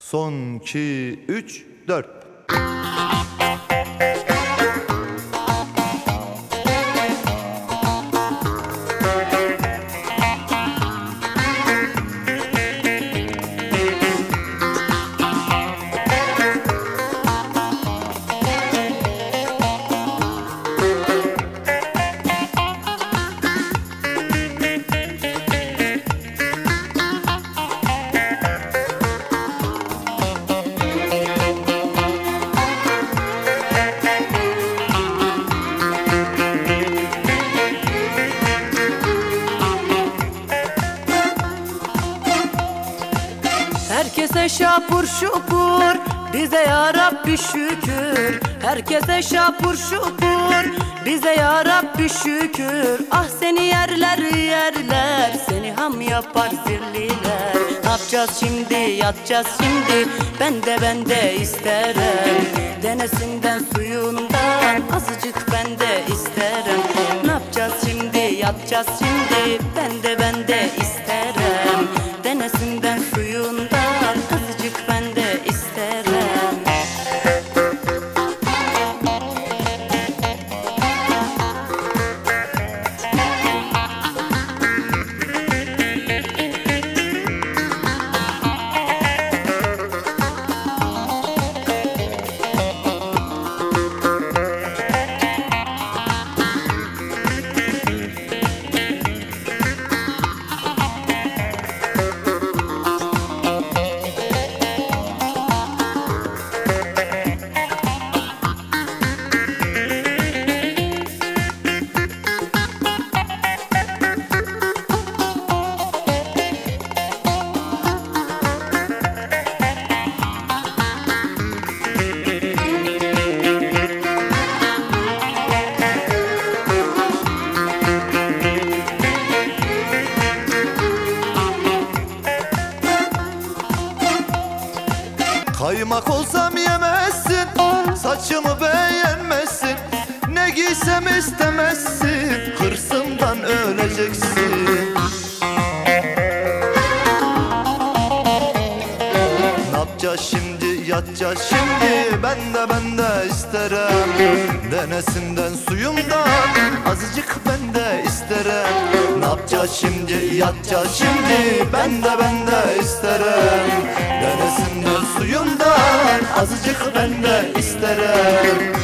Son 2, 3, 4. Herkese şapur şupur, bize ya Rabbi şükür. Herkese şapur şupur, bize ya Rabbi şükür. Ah seni yerler yerler, seni ham yapar zilliler. Ne yapacağız şimdi, yatacağız şimdi, ben de isterim. Denesinden suyundan azıcık ben de isterim. Ne yapacağız şimdi, yatacağız şimdi, ben de isterim. Denesinden suyundan azıcık ben de isterim. Kaymak olsam yemezsin, saçımı beğenmezsin. Ne giysem istemezsin, hırsımdan öleceksin. Ne yapacağız şimdi, yatacağız şimdi, ben de isterim. Denesinden suyumdan azıcık ben de isterim. Ne yapacağız şimdi, yatacağız şimdi, ben de isterim. Denesinden suyumdan azıcık ben de isterim.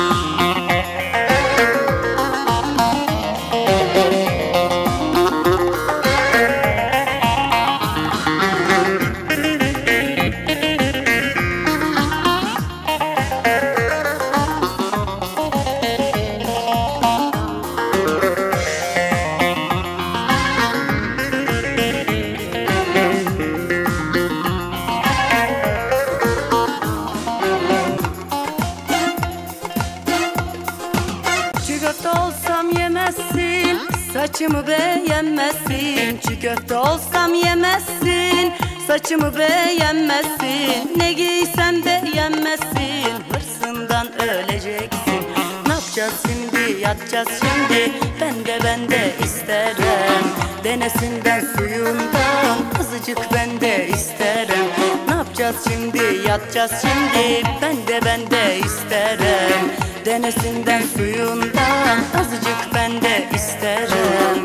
Çiğ köfte olsam yemezsin, saçımı beğenmezsin. Çiğ köfte olsam yemezsin, saçımı beğenmezsin. Ne giysem beğenmezsin, hırsından öleceksin. Ne yapacağız şimdi, yatacağız şimdi, ben de isterim. Denesinden suyundan azıcık ben de isterim. Ne yapacağız şimdi, yatacağız şimdi, ben de isterim. Denesinden suyundan azıcık ben de isterim.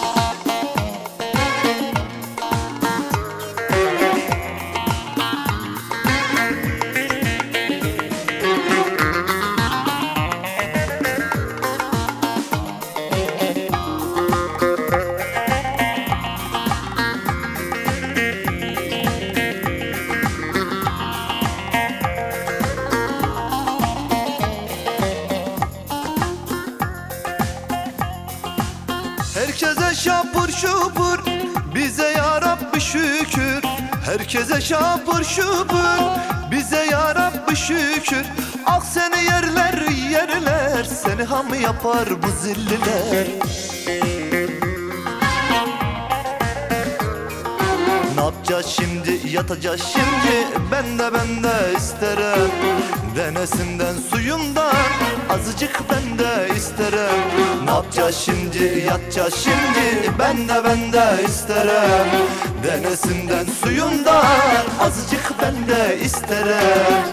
Herkese şapur şupur, bize ya Rabbi şükür. Herkese şapur şupur, bize ya Rabbi şükür. Ah seni yerler yerler, seni ham yapar bu zilliler. Ne Ne yapacağız şimdi, yatacağız şimdi. Ben de isterim. Denesinden suyundan azıcık ben de isterim. Ne yapacağız şimdi, yatacağız şimdi. Ben de isterim. Denesinden suyundan azıcık ben de isterim.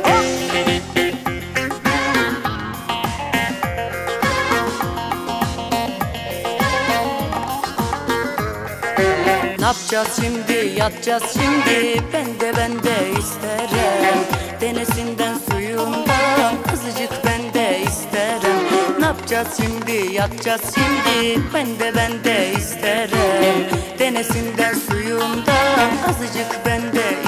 Ne yapacağız şimdi, yatacağız şimdi. Ben de isterim. Denesinden suyundan azıcık ben de isterim. Ne yapacağız şimdi, yatacağız şimdi. Ben de isterim. Denesinden suyundan azıcık ben de isterim.